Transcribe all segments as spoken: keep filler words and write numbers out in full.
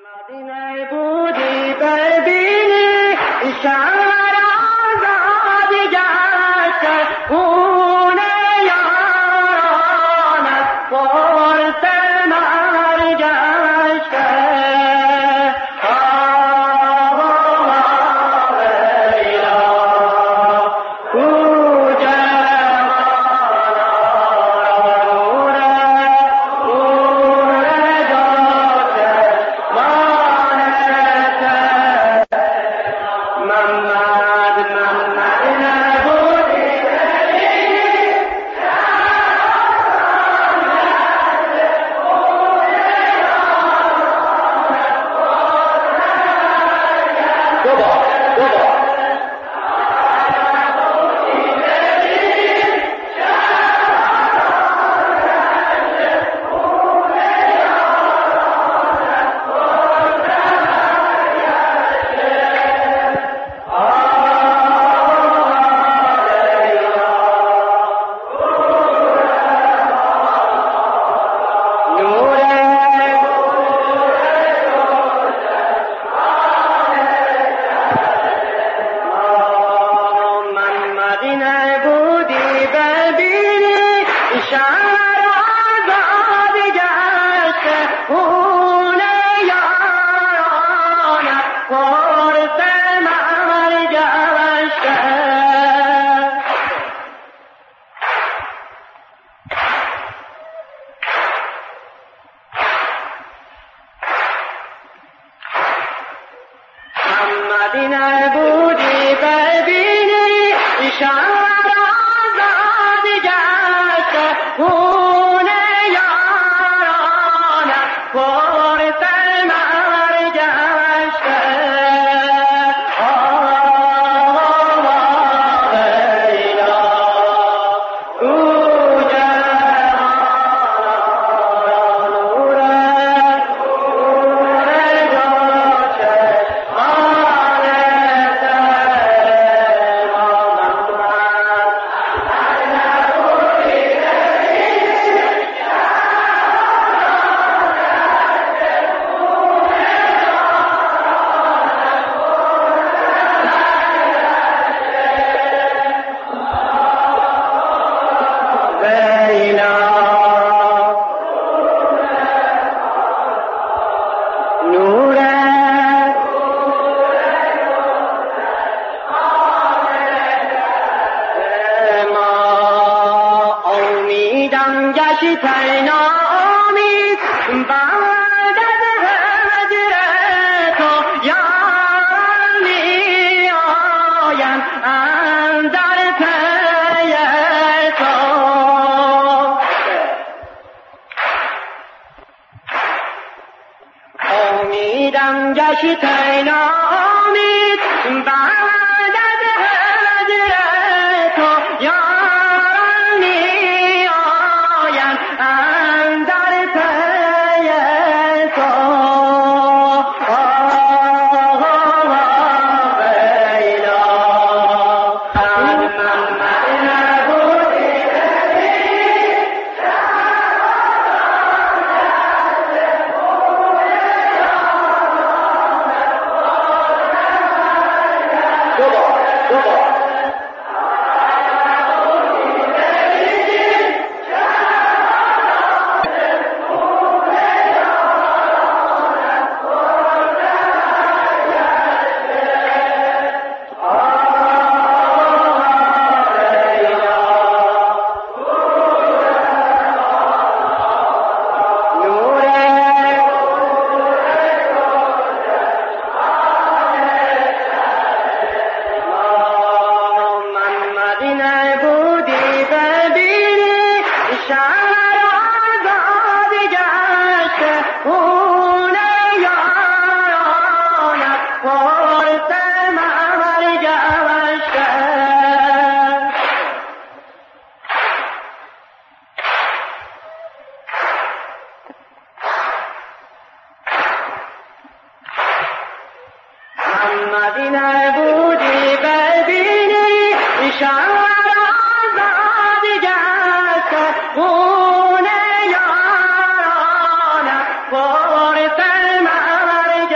مدینه بودی ببینی شهر آزاد گشته خون یارانت پرس مرگ گشته مدینه بودی ببینی شهر آزاد گشته خون یارانت پرس مرگ گشته آه لیلا او جهان نوره گشتن آمید بعد از هجر تو یاران می آیند اندر پی تو امیدم گشتن آمید بعد از هجر تو یاران می اندر پی تو آه لیلا از من مدینه بودی ببینی دوبار دوبار شهر آزاد گشته خون یارانت پرس مرگ گشته من مدینه بودی ببینی شهر آزاد گشته خون یارانت پرس مرگ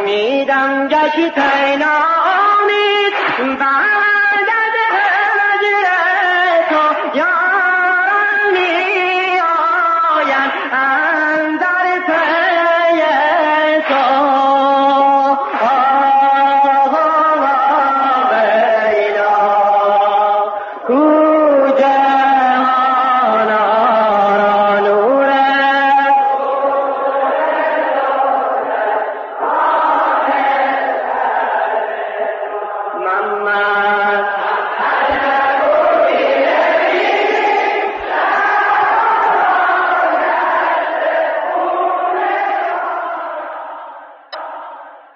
امیدم گشت نامید